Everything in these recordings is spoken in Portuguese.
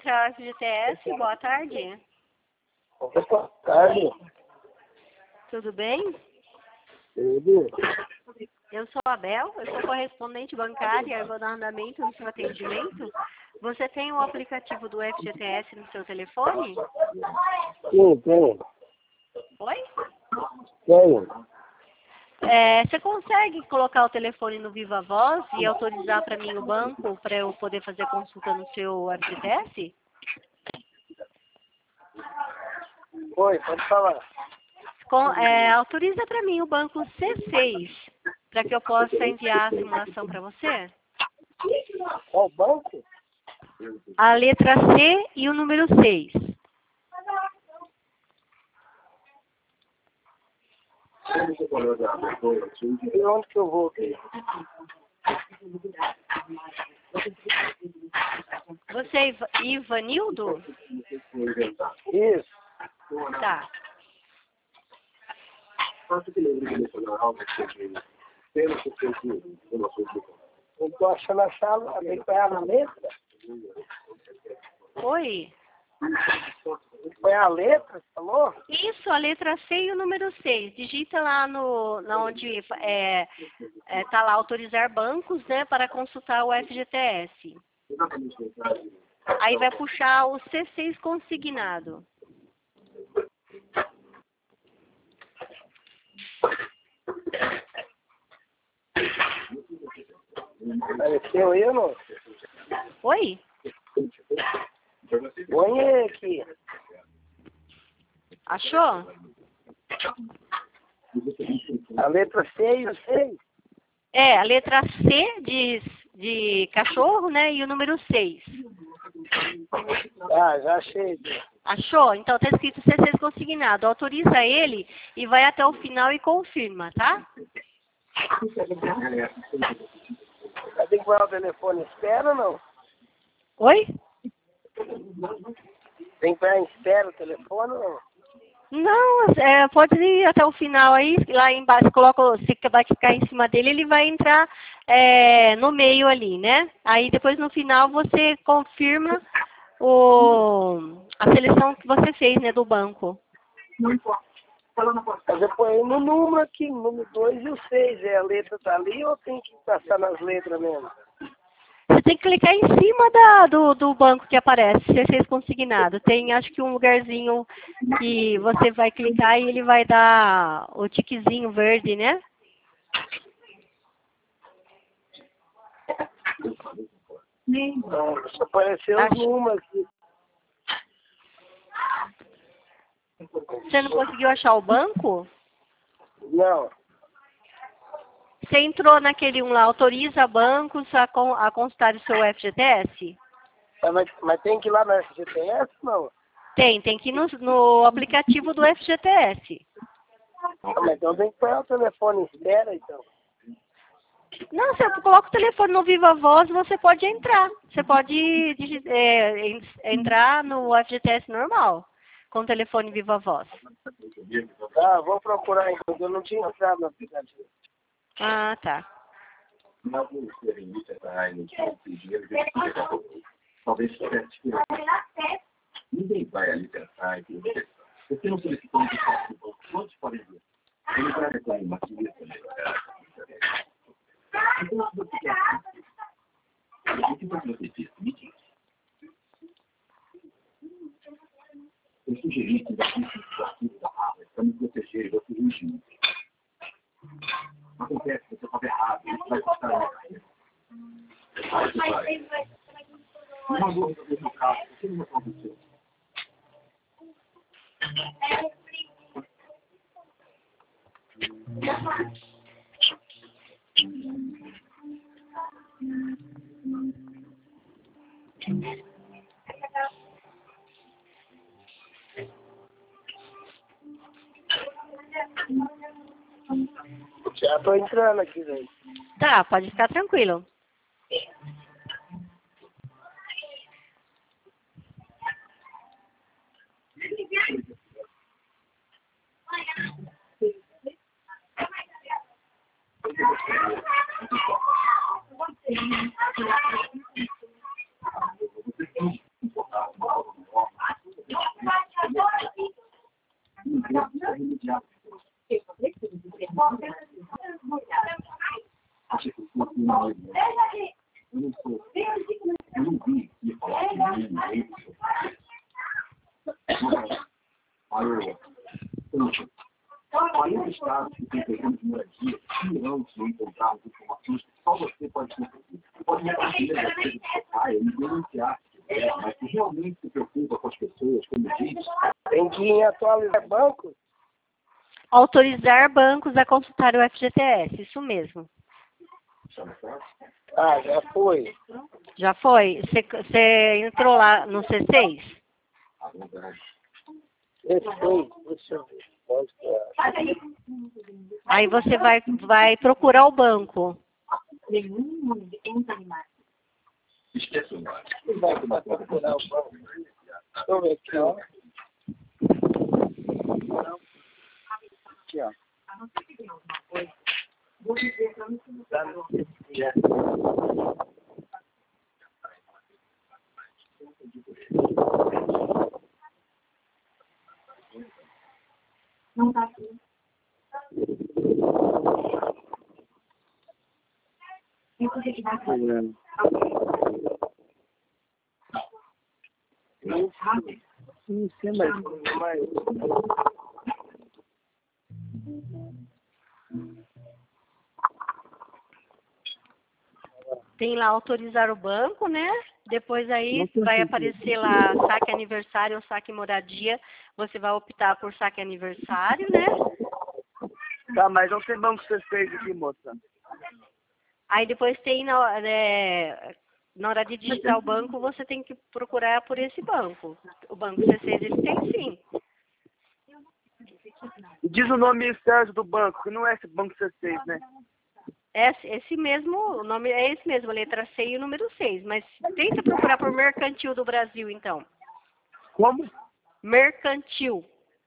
entrar ao FGTS. Boa tarde. Boa tarde. Tudo bem? Tudo. Eu sou a Bel, eu sou correspondente bancária, eu vou dar andamento no seu atendimento. Você tem o aplicativo do FGTS no seu telefone? Sim, tenho. Oi? Tenho. Você consegue colocar o telefone no Viva Voz e autorizar para mim o banco para eu poder fazer consulta no seu FGTS? Oi, pode falar. Autoriza para mim o banco C6 para que eu possa enviar a simulação para você? Qual banco? A letra C e o número 6. E onde que eu vou aqui? Você é Ivanildo? Isso. Tá. Não tô achando a sala, acompanhar na letra? Oi? Acompanhar a letra, você falou? Isso, a letra C e o número 6. Digita lá onde tá lá autorizar bancos, né, para consultar o FGTS. Aí vai puxar o C6 consignado. Apareceu aí ou não? Oi? Põe aí aqui. Achou? A letra C e o 6? A letra C de cachorro, né, e o número 6. Ah, já achei. Achou? Então tá escrito C6 consignado. Autoriza ele e vai até o final e confirma, tá? Tem que pôr o telefone em espera ou não? Oi? Tem que pôr em espera o telefone ou não? Não, pode ir até o final aí, lá embaixo, se vai ficar em cima dele, ele vai entrar no meio ali, né? Aí depois no final você confirma a seleção que você fez, né, do banco. Mas eu ponho no número aqui, no número 2 e o 6. A letra tá ali ou tem que passar nas letras mesmo? Você tem que clicar em cima do banco que aparece, C6 consignado. Tem, acho que um lugarzinho que você vai clicar e ele vai dar o tiquezinho verde, né? Não, só apareceu os números aqui. Você não conseguiu achar o banco? Não. Você entrou naquele lá, autoriza bancos a consultar o seu FGTS? Mas tem que ir lá no FGTS, não? Tem que ir no aplicativo do FGTS. Mas então tem que pôr o telefone em espera, então. Não, você coloca o telefone no Viva Voz, você pode entrar. Você pode entrar no FGTS normal, com o telefone Viva Voz. Ah, vou procurar então, eu não tinha entrado no aplicativo. Ah, tá. Talvez ninguém vai ali pensar e você não solicitou um desconto, todos podem ver. Ele vai reclamar uma quinta também. Então, o que você fez? Me diz. Eu sugeri que daqui da Harvard para me proteger e você junto. Acontece que você estava errado, isso vai custar a minha carreira. Uma dúvida do meu caso, o que não aconteceu? Já tô entrando aqui, velho. Tá, pode ficar tranquilo. remediar. Acha que eu sou eu não sou. Eu não vi me falar que ninguém Além dos estados que têm programas de moradia, irão te encontrar as informações que só você pode conseguir. Pode me atender da coisa do seu pai, me denunciar se quiser, mas se realmente se preocupa com as pessoas, como diz. Tem que atualizar banco? Autorizar bancos a consultar o FGTS, isso mesmo. Ah, já foi. Já foi? Você entrou lá no C6? Esse foi, deixa eu ver. Pode ser. Aí você vai procurar o banco. Esquece o nome. Vai procurar o banco. Deixa eu ver aqui, ó. Aqui, ó. Não tá aqui. Não sei mais. Tem lá autorizar o banco, né? Depois aí vai aparecer lá saque aniversário ou saque moradia. Você vai optar por saque aniversário, né? Tá, mas não tem banco C6 aqui, moça. Aí depois tem na hora de digitar o banco, você tem que procurar por esse banco. O banco C6 ele tem sim. Diz o nome certo do banco, que não é esse banco C6, né? Esse mesmo, o nome é esse mesmo, a letra C e o número 6. Mas tenta procurar por Mercantil do Brasil, então. Como? Mercantil.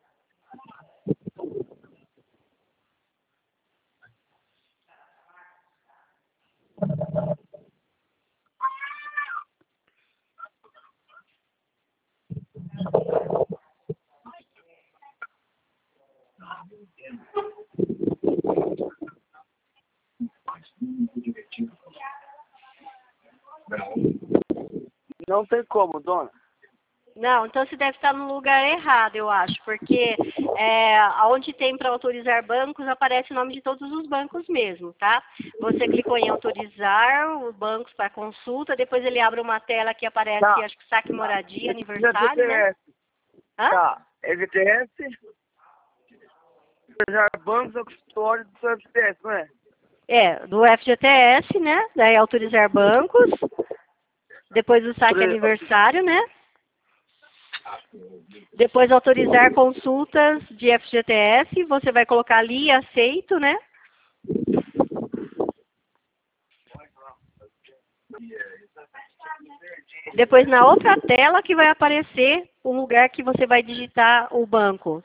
Não tem como, dona. Não, então você deve estar no lugar errado, eu acho, porque onde tem para autorizar bancos, aparece o nome de todos os bancos mesmo, tá? Você clicou em autorizar os bancos para consulta, depois ele abre uma tela que aparece, acho que saque moradia, aniversário, né? Hã? Tá, FGTS, autorizar bancos, auditório do seu FGTS, não é? Do FGTS, né? Daí autorizar bancos, depois o saque aniversário, né? Depois autorizar consultas de FGTS, você vai colocar ali aceito, né? Depois na outra tela que vai aparecer o lugar que você vai digitar o banco.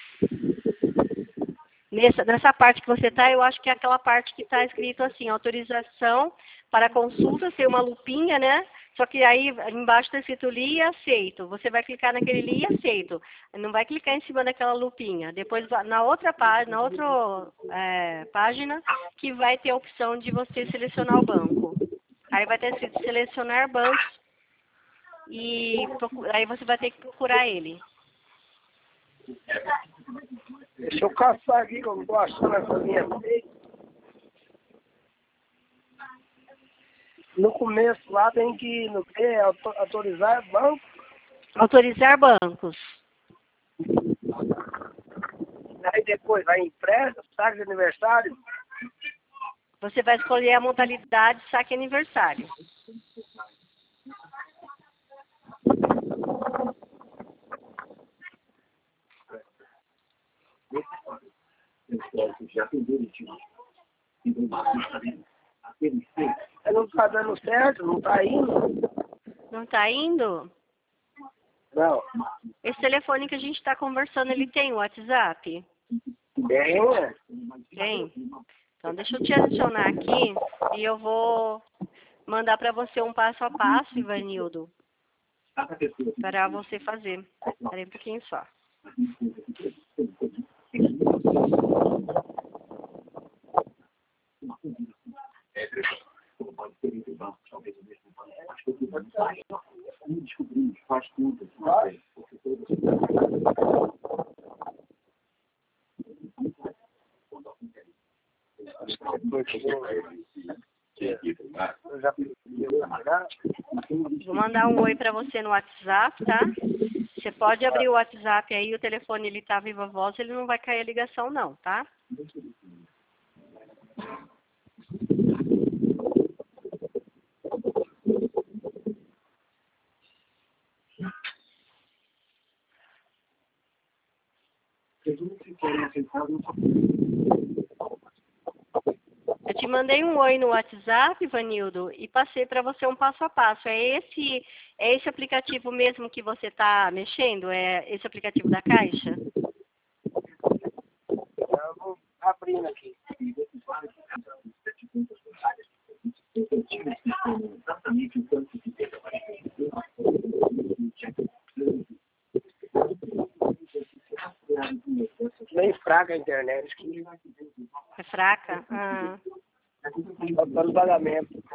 Nessa parte que você está, eu acho que é aquela parte que está escrito assim, autorização para consulta, tem uma lupinha, né? Só que aí embaixo está escrito li e aceito. Você vai clicar naquele li e aceito. Não vai clicar em cima daquela lupinha. Depois na outra página, página que vai ter a opção de você selecionar o banco. Aí vai ter escrito selecionar bancos e aí você vai ter que procurar ele. Deixa eu caçar aqui, que eu não tô achando essa linha. No começo lá tem que autorizar banco. Autorizar bancos. Aí depois vai empréstimo, saque de aniversário. Você vai escolher a modalidade saque aniversário. Não tá dando certo, não tá indo. Não tá indo? Não. Esse telefone que a gente está conversando, ele tem o WhatsApp? Tem, né? Tem? Então deixa eu te adicionar aqui e eu vou mandar para você um passo a passo, Ivanildo, para você fazer. Espera aí um pouquinho só. Pode ser entre bancos, talvez o mesmo banco. Acho que eu descobrimos, faz contas, porque todas Vou mandar um oi para você no WhatsApp, tá? Você pode abrir o WhatsApp aí, o telefone ele tá viva voz, ele não vai cair a ligação não, tá? Eu te mandei um oi no WhatsApp, Vanildo, e passei para você um passo a passo. É esse aplicativo mesmo que você está mexendo? É esse aplicativo da Caixa? Eu vou abrindo aqui. exatamente o tanto que tem Bem fraca a internet aqui. É fraca? Ah. Faltando pagamento.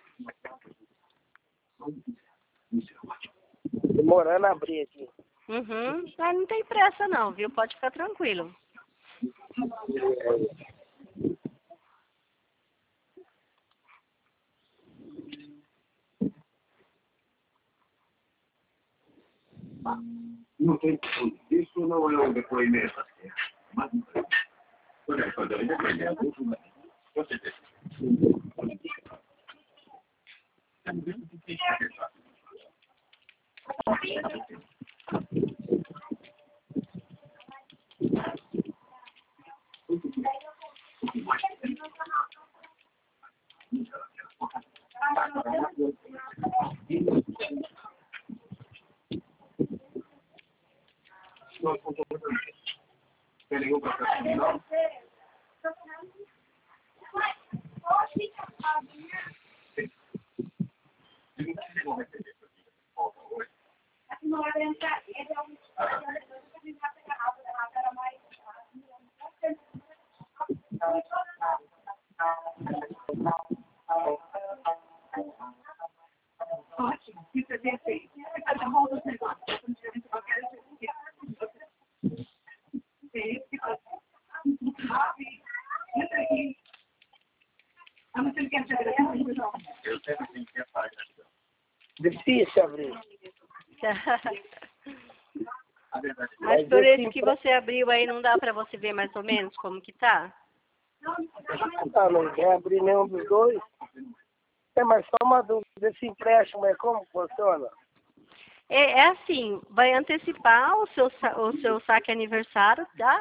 Demorando a abrir aqui. Uhum. Ah, não tem pressa não, viu? Pode ficar tranquilo. Não tem, isso não é um depoimento. Mas, olha, quando eu depoimento, com certeza. Tem nenhum processo criminal? Ótimo, isso é perfeito. Você faz a mão dos negócios. Eu sempre tenho que fazer. Difícil abrir. Mas por esse que você abriu aí, não dá para você ver mais ou menos como que tá? Ah, não quer abrir nenhum dos dois? É, mas só uma dúvida. Esse empréstimo é como funciona? É assim, vai antecipar o seu saque aniversário, tá?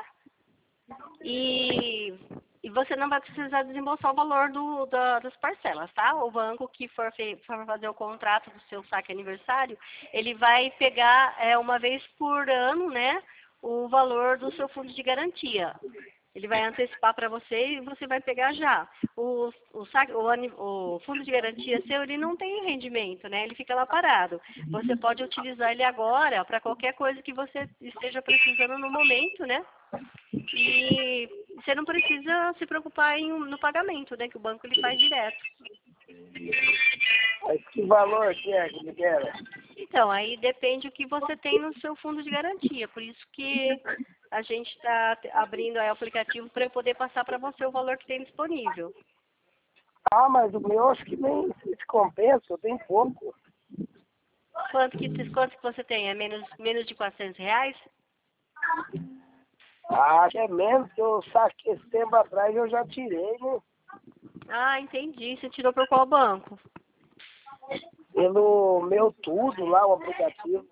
E você não vai precisar desembolsar o valor das parcelas, tá? O banco que for fazer o contrato do seu saque aniversário, ele vai pegar uma vez por ano, né, o valor do seu fundo de garantia. Ele vai antecipar para você e você vai pegar já. O fundo de garantia seu, ele não tem rendimento, né? Ele fica lá parado. Você pode utilizar ele agora para qualquer coisa que você esteja precisando no momento, né? E você não precisa se preocupar no pagamento, né? Que o banco ele faz direto. Mas que valor que é que libera? Então, aí depende o que você tem no seu fundo de garantia. Por isso que a gente está abrindo aí o aplicativo para eu poder passar para você o valor que tem disponível. Ah, mas o meu acho que nem se compensa, eu tenho pouco. Quanto que você tem? É menos de R$400? Ah, é menos que eu saquei esse tempo atrás eu já tirei, né? Ah, entendi. Você tirou por qual banco? Pelo meu tudo lá, o aplicativo.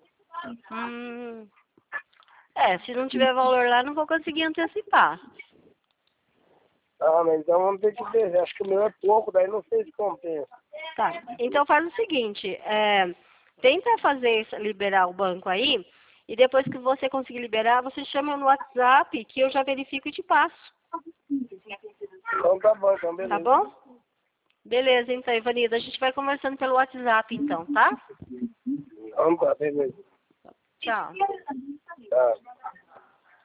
Se não tiver valor lá, não vou conseguir antecipar. Ah, mas então vamos ter que ver. Acho que o meu é pouco, daí não sei se compensa. Tá. Então faz o seguinte, tenta liberar o banco aí, e depois que você conseguir liberar, você chama no WhatsApp que eu já verifico e te passo. Então tá bom, então beleza. Tá bom? Beleza, então, Ivanildo, a gente vai conversando pelo WhatsApp então, tá? Então tá, beleza. Tchau. Tá.